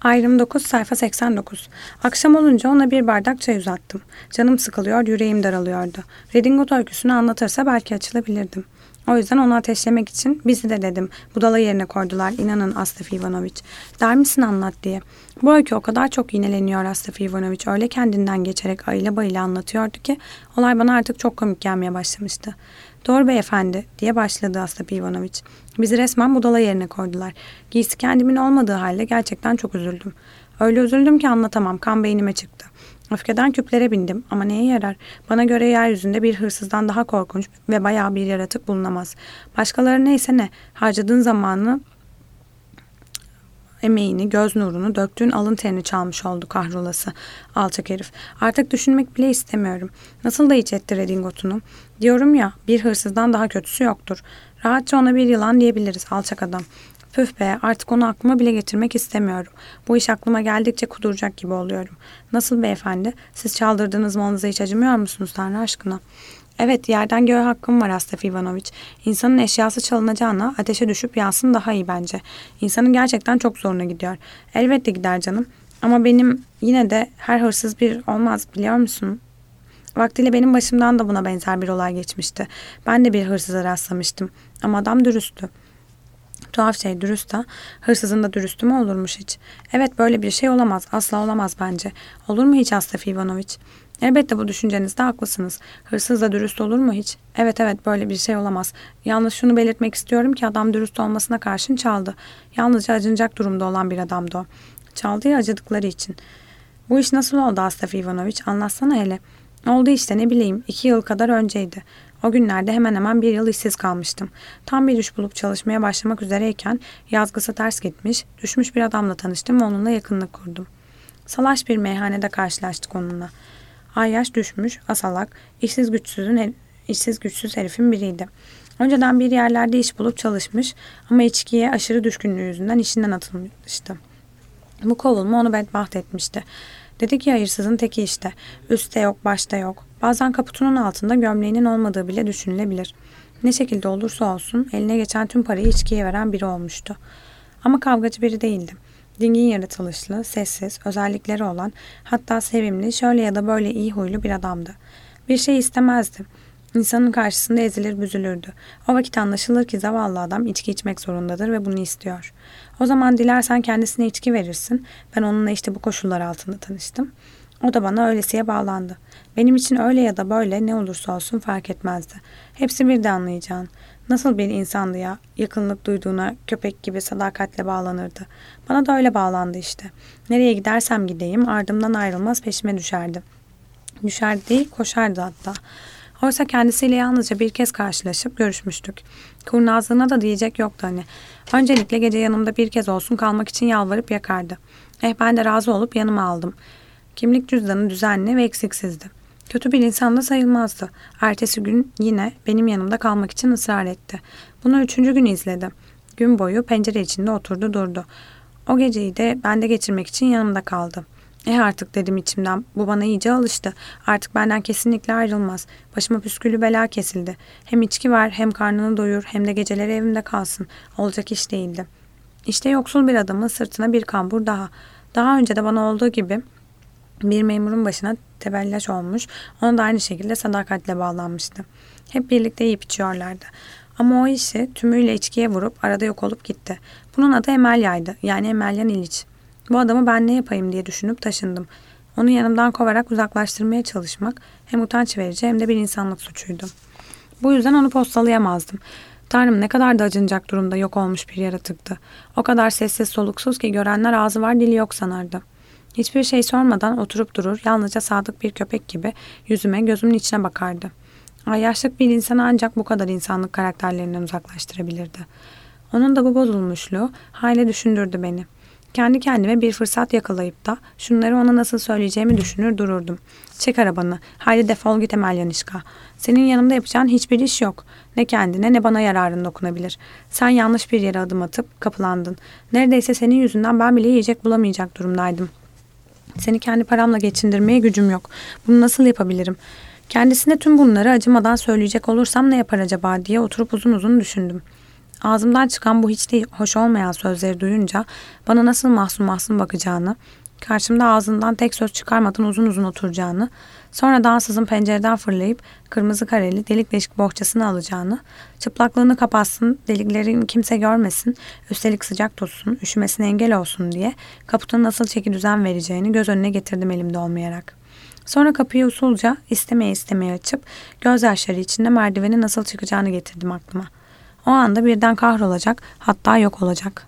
Ayrım 9 sayfa 89. Akşam olunca ona bir bardak çay uzattım. Canım sıkılıyor, yüreğim daralıyordu. Redingot öyküsünü anlatırsa belki açılabilirdim. O yüzden onu ateşlemek için bizi de dedim. Budala yerine koydular, inanın Astafi Ivanoviç. Der misin anlat diye. Bu öykü o kadar çok yineleniyor Astafi Ivanoviç. Öyle kendinden geçerek ayıla bayıla anlatıyordu ki olay bana artık çok komik gelmeye başlamıştı. Doğru beyefendi diye başladı Astafi Ivanoviç. Bizi resmen budala yerine koydular. Giysi kendimin olmadığı halde gerçekten çok üzüldüm. Öyle üzüldüm ki anlatamam. Kan beynime çıktı. Öfkeden küplere bindim ama neye yarar? Bana göre yeryüzünde bir hırsızdan daha korkunç ve bayağı bir yaratık bulunamaz. Başkaları neyse ne, harcadığın zamanı, emeğini, göz nurunu, döktüğün alın terini çalmış oldu kahrolası alçak herif. Artık düşünmek bile istemiyorum. Nasıl da iç etti redingotunu. Diyorum ya, bir hırsızdan daha kötüsü yoktur. Rahatça ona bir yılan diyebiliriz alçak adam. Püf be, artık onu aklıma bile getirmek istemiyorum. Bu iş aklıma geldikçe kuduracak gibi oluyorum. Nasıl beyefendi? Siz çaldırdığınız malınıza hiç acımıyor musunuz Tanrı aşkına? Evet, yerden göğe hakkım var Astafi Ivanoviç. İnsanın eşyası çalınacağına ateşe düşüp yansın daha iyi bence. İnsanın gerçekten çok zoruna gidiyor. Elbette gider canım. Ama benim yine de her hırsız bir olmaz biliyor musun? Vaktiyle benim başımdan da buna benzer bir olay geçmişti. Ben de bir hırsıza rastlamıştım. Ama adam dürüsttü. Tuhaf şey dürüst ha. Hırsızın da dürüstü mü olurmuş hiç? Evet böyle bir şey olamaz. Asla olamaz bence. Olur mu hiç Astafi Ivanoviç? Elbette bu düşüncenizde haklısınız. Hırsız da dürüst olur mu hiç? Evet böyle bir şey olamaz. Yalnız şunu belirtmek istiyorum ki adam dürüst olmasına karşın çaldı. Yalnızca acınacak durumda olan bir adamdı o. Çaldı ya acıdıkları için. Bu iş nasıl oldu Astafi Ivanoviç? Anlatsana hele. Oldu işte ne bileyim 2 yıl kadar önceydi. O günlerde hemen hemen 1 yıl işsiz kalmıştım. Tam bir iş bulup çalışmaya başlamak üzereyken yazgısı ters gitmiş, düşmüş bir adamla tanıştım ve onunla yakınlık kurdum. Salaş bir meyhanede karşılaştık onunla. Ayyaş düşmüş, asalak, işsiz güçsüz herifin biriydi. Önceden bir yerlerde iş bulup çalışmış ama içkiye aşırı düşkünlüğü yüzünden işinden atılmıştı. Bu kovulma onu bedbaht etmişti. Dedi ki hayırsızın teki işte. Üstte yok, başta yok. Bazen kaputunun altında gömleğinin olmadığı bile düşünülebilir. Ne şekilde olursa olsun eline geçen tüm parayı içkiye veren biri olmuştu. Ama kavgacı biri değildi. Dingin yaratılışlı, sessiz, özellikleri olan, hatta sevimli, şöyle ya da böyle iyi huylu bir adamdı. Bir şey istemezdi. İnsanın karşısında ezilir büzülürdü. O vakit anlaşılır ki zavallı adam içki içmek zorundadır ve bunu istiyor. O zaman dilersen kendisine içki verirsin. Ben onunla işte bu koşullar altında tanıştım. O da bana öylesiye bağlandı. Benim için öyle ya da böyle ne olursa olsun fark etmezdi. Hepsi bir de anlayacağın. Nasıl bir insandı ya, yakınlık duyduğuna köpek gibi sadakatle bağlanırdı. Bana da öyle bağlandı işte. Nereye gidersem gideyim ardımdan ayrılmaz peşime düşerdi. Düşerdi değil, koşardı hatta. Oysa kendisiyle yalnızca bir kez karşılaşıp görüşmüştük. Kurnazlığına da diyecek yoktu hani. Öncelikle gece yanımda bir kez olsun kalmak için yalvarıp yakardı. Ben de razı olup yanıma aldım. Kimlik cüzdanı düzenli ve eksiksizdi. Kötü bir insan da sayılmazdı. Ertesi gün yine benim yanımda kalmak için ısrar etti. Bunu 3. gün izledi. Gün boyu pencere içinde oturdu durdu. O geceyi de bende geçirmek için yanımda kaldı. Artık dedim içimden, bu bana iyice alıştı. Artık benden kesinlikle ayrılmaz. Başıma püsküllü bela kesildi. Hem içki var, hem karnını doyur, hem de geceleri evimde kalsın. Olacak iş değildi. İşte yoksul bir adamın sırtına bir kambur daha. Daha önce de bana olduğu gibi bir memurun başına tebellaş olmuş, ona da aynı şekilde sadakatle bağlanmıştı. Hep birlikte yiyip içiyorlardı. Ama o işi tümüyle içkiye vurup arada yok olup gitti. Bunun adı Emelya'ydı, yani Emelyan İliç. Bu adamı ben ne yapayım diye düşünüp taşındım. Onu yanımdan kovarak uzaklaştırmaya çalışmak hem utanç verici hem de bir insanlık suçuydu. Bu yüzden onu postalayamazdım. Tanrım ne kadar da acınacak durumda yok olmuş bir yaratıktı. O kadar sessiz soluksuz ki görenler ağzı var dili yok sanardı. Hiçbir şey sormadan oturup durur, yalnızca sadık bir köpek gibi yüzüme gözümün içine bakardı. Ayyaşlık bir insanı ancak bu kadar insanlık karakterlerinden uzaklaştırabilirdi. Onun da bu bozulmuşluğu hayli düşündürdü beni. Kendi kendime bir fırsat yakalayıp da şunları ona nasıl söyleyeceğimi düşünür dururdum. Çek arabanı, haydi defol git Emelyanişka. Senin yanımda yapacağın hiçbir iş yok. Ne kendine ne bana yararın dokunabilir. Sen yanlış bir yere adım atıp kapılandın. Neredeyse senin yüzünden ben bile yiyecek bulamayacak durumdaydım. Seni kendi paramla geçindirmeye gücüm yok. Bunu nasıl yapabilirim? Kendisine tüm bunları acımadan söyleyecek olursam ne yapar acaba diye oturup uzun uzun düşündüm. Ağzımdan çıkan bu hiç de hoş olmayan sözleri duyunca bana nasıl mahzun mahzun bakacağını, karşımda ağzından tek söz çıkarmadan uzun uzun oturacağını, sonra dansızın pencereden fırlayıp kırmızı kareli delik deşik bohçasını alacağını, çıplaklığını kapatsın, deliklerini kimse görmesin, üstelik sıcak tutsun, üşümesine engel olsun diye kaputun nasıl çeki düzen vereceğini göz önüne getirdim elimde olmayarak. Sonra kapıyı usulca istemeye açıp gözyaşları içinde merdiveni nasıl çıkacağını getirdim aklıma. O anda birden kahrolacak, hatta yok olacak.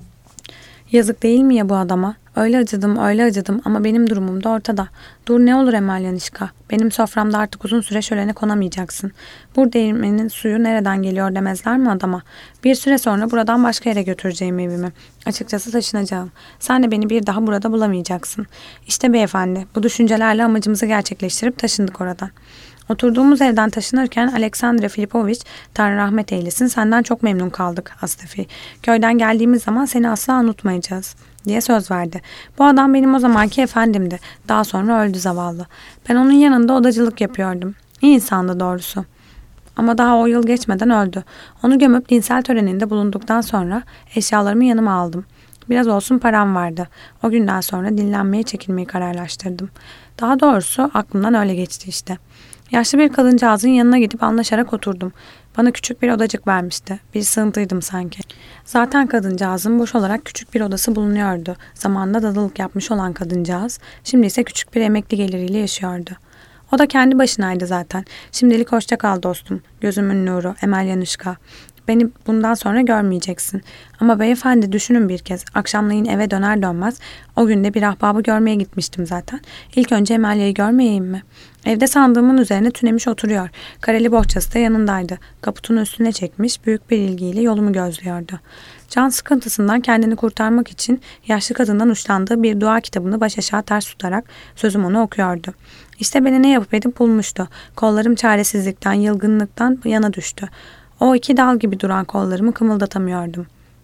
Yazık değil mi ya bu adama? Öyle acıdım ama benim durumum da ortada. Dur ne olur Emel Yanişka. Benim soframda artık uzun süre şölene konamayacaksın. Bu değirmenin suyu nereden geliyor demezler mi adama? Bir süre sonra buradan başka yere götüreceğim evimi. Açıkçası taşınacağım. Sen de beni bir daha burada bulamayacaksın. İşte beyefendi, bu düşüncelerle amacımızı gerçekleştirip taşındık oradan. Oturduğumuz evden taşınırken Aleksandra Filipoviç, Tanrı rahmet eylesin, senden çok memnun kaldık Astafi. Köyden geldiğimiz zaman seni asla unutmayacağız diye söz verdi. Bu adam benim o zamanki efendimdi. Daha sonra öldü zavallı. Ben onun yanında odacılık yapıyordum. İyi insandı doğrusu. Ama daha o yıl geçmeden öldü. Onu gömüp dinsel töreninde bulunduktan sonra eşyalarımı yanıma aldım. Biraz olsun param vardı. O günden sonra dinlenmeye çekilmeyi kararlaştırdım. Daha doğrusu aklımdan öyle geçti işte. Yaşlı bir kadıncağızın yanına gidip anlaşarak oturdum. Bana küçük bir odacık vermişti. Bir sığıntıydım sanki. Zaten kadıncağızın boş olarak küçük bir odası bulunuyordu. Zamanında dadılık yapmış olan kadıncağız, şimdi ise küçük bir emekli geliriyle yaşıyordu. O da kendi başınaydı zaten. Şimdilik hoşça kal dostum. Gözümün nuru, Emel Yanışka. Beni bundan sonra görmeyeceksin. Ama beyefendi düşünün bir kez. Akşamleyin eve döner dönmez o günde bir ahbabı görmeye gitmiştim zaten. İlk önce Emelya'yı görmeyeyim mi? Evde sandığımın üzerine tünemiş oturuyor. Kareli bohçası da yanındaydı. Kaputun üstüne çekmiş büyük bir ilgiyle yolumu gözlüyordu. Can sıkıntısından kendini kurtarmak için yaşlı kadından uçlandığı bir dua kitabını baş aşağı ters tutarak sözüm onu okuyordu. İşte beni ne yapıp edip bulmuştu. Kollarım çaresizlikten, yılgınlıktan yana düştü. O iki dal gibi duran kollarımı kımıldatamıyordum.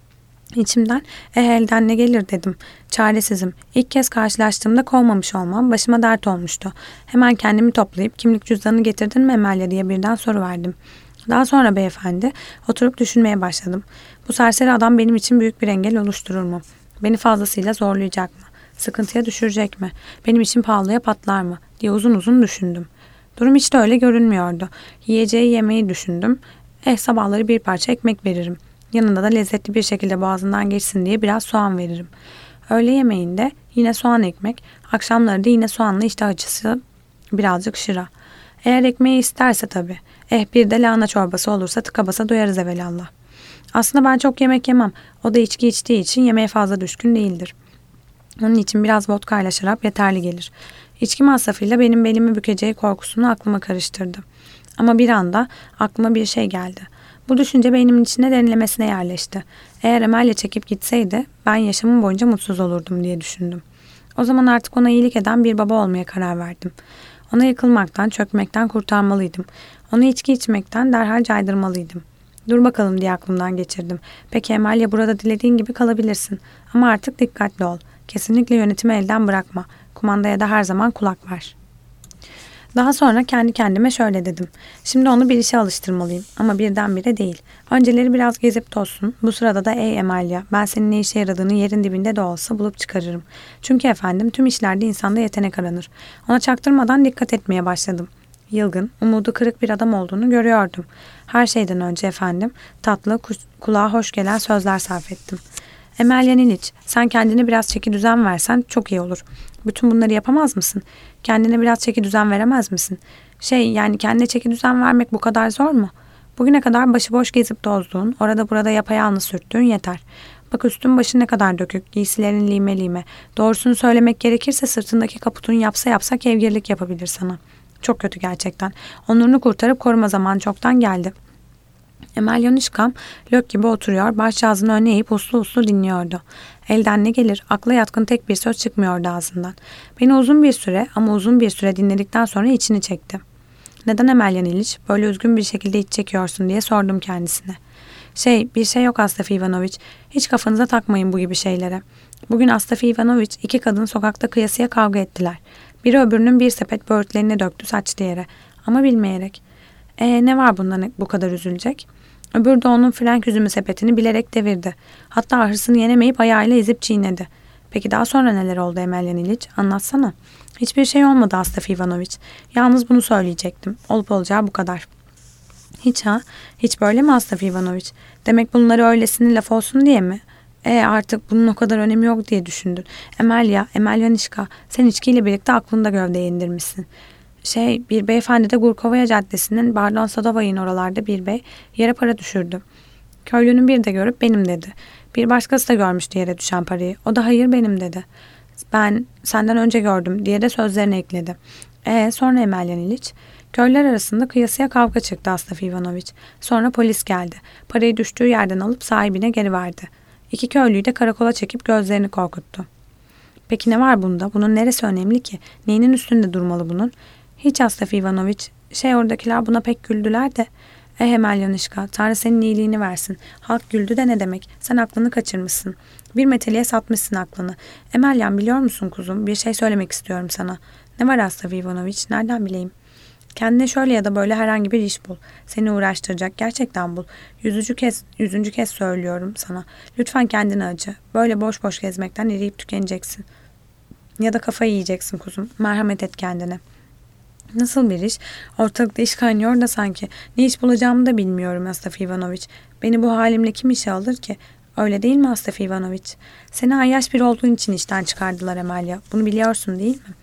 İçimden elden ne gelir dedim. Çaresizim. İlk kez karşılaştığımda kovmamış olmam başıma dert olmuştu. Hemen kendimi toplayıp kimlik cüzdanını getirdin mi Emelya diye birden soruverdim. Daha sonra beyefendi oturup düşünmeye başladım. Bu serseri adam benim için büyük bir engel oluşturur mu? Beni fazlasıyla zorlayacak mı? Sıkıntıya düşürecek mi? Benim için pahalıya patlar mı? Diye uzun uzun düşündüm. Durum hiç de öyle görünmüyordu. Yiyeceği yemeği düşündüm. Sabahları bir parça ekmek veririm. Yanında da lezzetli bir şekilde boğazından geçsin diye biraz soğan veririm. Öğle yemeğinde yine soğan ekmek, akşamları da yine soğanlı iştah açısı birazcık şıra. Eğer ekmeği isterse tabii. Bir de lahana çorbası olursa tıka basa doyarız evelallah. Aslında ben çok yemek yemem. O da içki içtiği için yemeğe fazla düşkün değildir. Onun için biraz vodka ile şarap yeterli gelir. İçki masrafıyla benim belimi bükeceği korkusunu aklıma karıştırdı. Ama bir anda aklıma bir şey geldi. Bu düşünce beynimin içine derinlemesine yerleşti. Eğer Emel'le çekip gitseydi ben yaşamım boyunca mutsuz olurdum diye düşündüm. O zaman artık ona iyilik eden bir baba olmaya karar verdim. Ona yıkılmaktan, çökmekten kurtarmalıydım. Onu içki içmekten derhal caydırmalıydım. Dur bakalım diye aklımdan geçirdim. Peki Emel'le burada dilediğin gibi kalabilirsin. Ama artık dikkatli ol. Kesinlikle yönetimi elden bırakma. Kumandaya da her zaman kulak ver. Daha sonra kendi kendime şöyle dedim. Şimdi onu bir işe alıştırmalıyım ama birdenbire değil. Önceleri biraz gezip tozsun. Bu sırada da ey Emelya, ben senin ne işe yaradığını yerin dibinde de olsa bulup çıkarırım. Çünkü efendim tüm işlerde insanda yetenek aranır. Ona çaktırmadan dikkat etmeye başladım. Yılgın, umudu kırık bir adam olduğunu görüyordum. Her şeyden önce efendim tatlı, kulağa hoş gelen sözler sarf ettim. Emelya Niliç, sen kendine biraz çeki düzen versen çok iyi olur. Bütün bunları yapamaz mısın? Kendine biraz çeki düzen veremez misin? Yani kendine çeki düzen vermek bu kadar zor mu? Bugüne kadar başıboş gezip tozduğun, orada burada yapayalnız sürttüğün yeter. Bak üstün başın ne kadar dökük, giysilerin lime lime. Doğrusunu söylemek gerekirse sırtındaki kaputun yapsa kevgirlik yapabilir sana. Çok kötü gerçekten. Onurunu kurtarıp koruma zamanı çoktan geldi. Emel Yanışkam lök gibi oturuyor, başcağızını öne eğip uslu uslu dinliyordu. Elden ne gelir, akla yatkın tek bir söz çıkmıyordu ağzından. Beni uzun bir süre dinledikten sonra içini çekti. Neden Emel Yaniliç, böyle üzgün bir şekilde iç çekiyorsun diye sordum kendisine. Bir şey yok Astafi Ivanoviç, hiç kafanıza takmayın bu gibi şeylere. Bugün Astafi Ivanoviç iki kadın sokakta kıyasıya kavga ettiler. Biri öbürünün bir sepet böğürtlerini döktü saçlı yere ama bilmeyerek. Ne var bundan bu kadar üzülecek? Öbürü de onun frenk üzümü sepetini bilerek devirdi. Hatta hırsını yenemeyip ayağıyla ezip çiğnedi. Peki daha sonra neler oldu Emelyan İliç? Anlatsana. Hiçbir şey olmadı Astaf Ivanoviç. Yalnız bunu söyleyecektim. Olup olacağı bu kadar. Hiç ha? Hiç böyle mi Astaf Ivanoviç? Demek bunları öylesine laf olsun diye mi? Artık bunun o kadar önemi yok diye düşündün. Emelyanişka, sen içkiyle birlikte aklında gövdeye indirmişsin. Bir beyefendi de Gurkovaya Caddesi'nin Bardon Sadovay'ın oralarda bir bey yere para düşürdü. Köylünün bir de görüp benim dedi. Bir başkası da görmüştü yere düşen parayı. O da hayır benim dedi. Ben senden önce gördüm diye de sözlerine ekledi. Sonra Emelyan İliç. Köylüler arasında kıyasıya kavga çıktı Astaf Ivanoviç. Sonra polis geldi. Parayı düştüğü yerden alıp sahibine geri verdi. İki köylüyü de karakola çekip gözlerini korkuttu. Peki ne var bunda? Bunun neresi önemli ki? Neyinin üstünde durmalı bunun? Hiç Astaf Ivanoviç. Oradakiler buna pek güldüler de. Emelyanişka, Tanrı senin iyiliğini versin. Halk güldü de ne demek? Sen aklını kaçırmışsın. Bir meteliğe satmışsın aklını. Emelyan biliyor musun kuzum? Bir şey söylemek istiyorum sana. Ne var Astaf Ivanoviç? Nereden bileyim? Kendine şöyle ya da böyle herhangi bir iş bul. Seni uğraştıracak gerçekten bul. Yüzüncü kez söylüyorum sana. Lütfen kendini acı. Böyle boş boş gezmekten eriyip tükeneceksin. Ya da kafayı yiyeceksin kuzum. Merhamet et kendine. Nasıl bir iş? Ortalıkta iş kaynıyor da sanki. Ne iş bulacağımı da bilmiyorum Astaf Ivanoviç. Beni bu halimle kim işe alır ki? Öyle değil mi Astaf Ivanoviç? Seni ayyaş bir olduğun için işten çıkardılar Emelya. Bunu biliyorsun değil mi?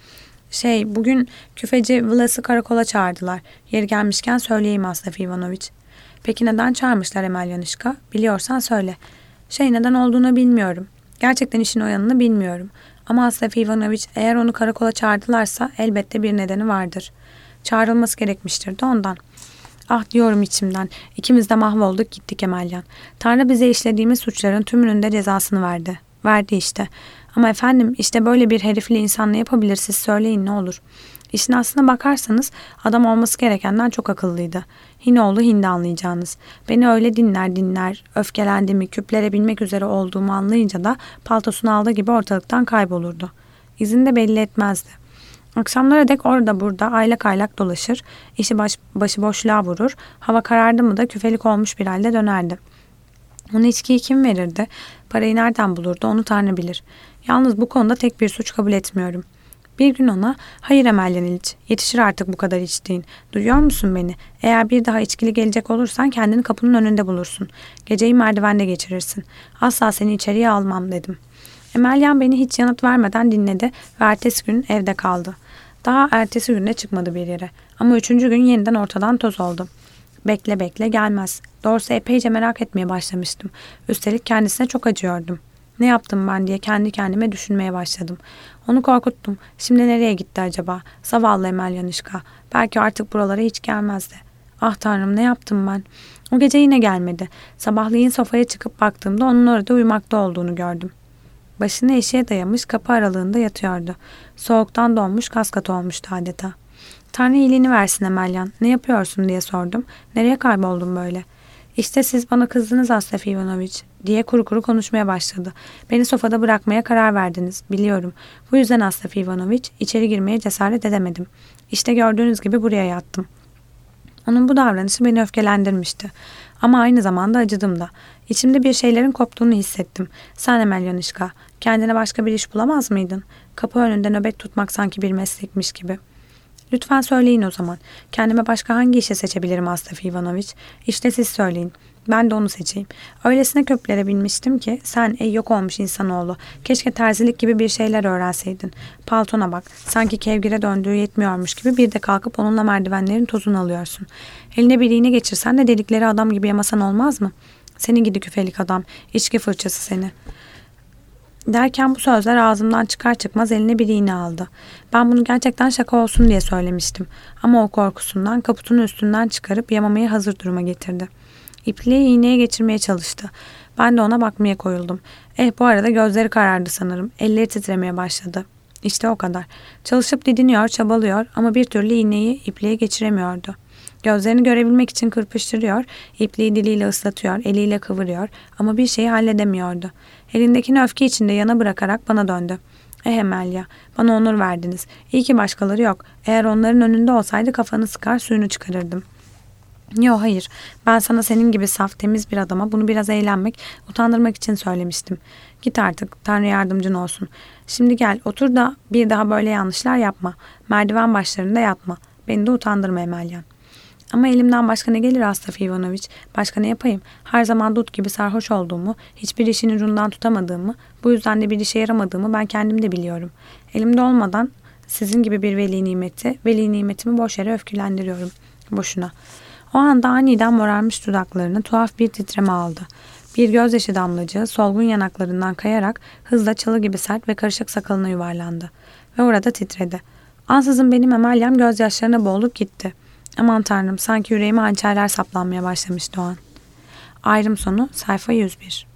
Bugün küfeci Vlas'ı karakola çağırdılar. Yeri gelmişken söyleyeyim Astaf Ivanoviç. Peki neden çağırmışlar Emelyanişka? Biliyorsan söyle. Neden olduğunu bilmiyorum. Gerçekten işin o yanını bilmiyorum. Ama Astaf Ivanoviç eğer onu karakola çağırdılarsa elbette bir nedeni vardır. Çağrılması gerekmiştir de ondan. Ah diyorum içimden. İkimiz de mahvolduk gittik Emelyan. Tanrı bize işlediğimiz suçların tümünün de cezasını verdi. Verdi işte. Ama efendim işte böyle bir herifle insan ne yapabilir siz söyleyin ne olur. İşin aslına bakarsanız adam olması gerekenden çok akıllıydı. Hinoğlu hindi anlayacağınız. Beni öyle dinler öfkelendiğimi küplere binmek üzere olduğumu anlayınca da paltosunu aldığı gibi ortalıktan kaybolurdu. İzini de belli etmezdi. Akşamlara dek orada burada aylak aylak dolaşır, işi başıboşluğa vurur, hava karardı mı da küfelik olmuş bir halde dönerdi. Ona içkiyi kim verirdi? Parayı nereden bulurdu onu Tanrı bilir. Yalnız bu konuda tek bir suç kabul etmiyorum. Bir gün ona, hayır Emelyan İliç, yetişir artık bu kadar içtiğin. Duyuyor musun beni? Eğer bir daha içkili gelecek olursan kendini kapının önünde bulursun. Geceyi merdivende geçirirsin. Asla seni içeriye almam dedim. Emelyan beni hiç yanıt vermeden dinledi ve ertesi gün evde kaldı. Daha ertesi günde çıkmadı bir yere. Ama üçüncü gün yeniden ortadan toz oldu. Bekle bekle gelmez. Doğrusu epeyce merak etmeye başlamıştım. Üstelik kendisine çok acıyordum. Ne yaptım ben diye kendi kendime düşünmeye başladım. Onu korkuttum. Şimdi nereye gitti acaba? Zavallı Emelyanişka. Belki artık buralara hiç gelmezdi. Ah Tanrım ne yaptım ben? O gece yine gelmedi. Sabahleyin sofaya çıkıp baktığımda onun orada uyumakta olduğunu gördüm. Başını eşiğe dayamış kapı aralığında yatıyordu. Soğuktan donmuş kaskat olmuştu adeta. Tanrı iyiliğini versin Emelyan. Ne yapıyorsun diye sordum. Nereye kayboldun böyle? İşte siz bana kızdınız Astaf Ivanoviç diye kuru kuru konuşmaya başladı. Beni sofada bırakmaya karar verdiniz. Biliyorum. Bu yüzden Astaf Ivanoviç içeri girmeye cesaret edemedim. İşte gördüğünüz gibi buraya yattım. Onun bu davranışı beni öfkelendirmişti. Ama aynı zamanda acıdım da. İçimde bir şeylerin koptuğunu hissettim. Sen Emelyanişka, kendine başka bir iş bulamaz mıydın? Kapı önünde nöbet tutmak sanki bir meslekmiş gibi. Lütfen söyleyin o zaman. Kendime başka hangi işe seçebilirim Astaf Ivanoviç? İşte siz söyleyin. Ben de onu seçeyim. Öylesine köprülere binmiştim ki sen ey yok olmuş insanoğlu. Keşke terzilik gibi bir şeyler öğrenseydin. Paltona bak. Sanki kevgire döndüğü yetmiyormuş gibi bir de kalkıp onunla merdivenlerin tozunu alıyorsun. Eline bir iğne geçirsen de delikleri adam gibi yamasan olmaz mı? Seni gidi küfelik adam. İçki fırçası seni. Derken bu sözler ağzımdan çıkar çıkmaz eline bir iğne aldı. Ben bunu gerçekten şaka olsun diye söylemiştim. Ama o korkusundan kaputunu üstünden çıkarıp yamamayı hazır duruma getirdi. İpliği iğneye geçirmeye çalıştı. Ben de ona bakmaya koyuldum. Bu arada gözleri karardı sanırım. Elleri titremeye başladı. İşte o kadar. Çalışıp didiniyor, çabalıyor ama bir türlü iğneyi ipliğe geçiremiyordu. Gözlerini görebilmek için kırpıştırıyor, ipliği diliyle ıslatıyor, eliyle kıvırıyor ama bir şeyi halledemiyordu. Elindekini öfke içinde yana bırakarak bana döndü. Emelya, bana onur verdiniz. İyi ki başkaları yok. Eğer onların önünde olsaydı kafanı sıkar suyunu çıkarırdım. Yo, hayır. Ben sana senin gibi saf, temiz bir adama bunu biraz eğlenmek, utandırmak için söylemiştim. Git artık. Tanrı yardımcın olsun. Şimdi gel otur da bir daha böyle yanlışlar yapma. Merdiven başlarında yatma. Beni de utandırma Emelyan. Ama elimden başka ne gelir Astaf Ivanoviç? Başka ne yapayım? Her zaman dut gibi sarhoş olduğumu, hiçbir işin ucundan tutamadığımı, bu yüzden de bir işe yaramadığımı ben kendim de biliyorum. Elimde olmadan sizin gibi bir veli nimetimi boş yere öfkelendiriyorum. Boşuna. O anda aniden morarmış dudaklarını tuhaf bir titreme aldı. Bir gözyaşı damlacığı solgun yanaklarından kayarak hızla çalı gibi sert ve karışık sakalına yuvarlandı. Ve orada titredi. Ansızın benim Emelyam gözyaşlarına boğulup gitti. Aman tanrım, sanki yüreğime hançerler saplanmaya başlamıştı o an. Ayrım sonu sayfa 101.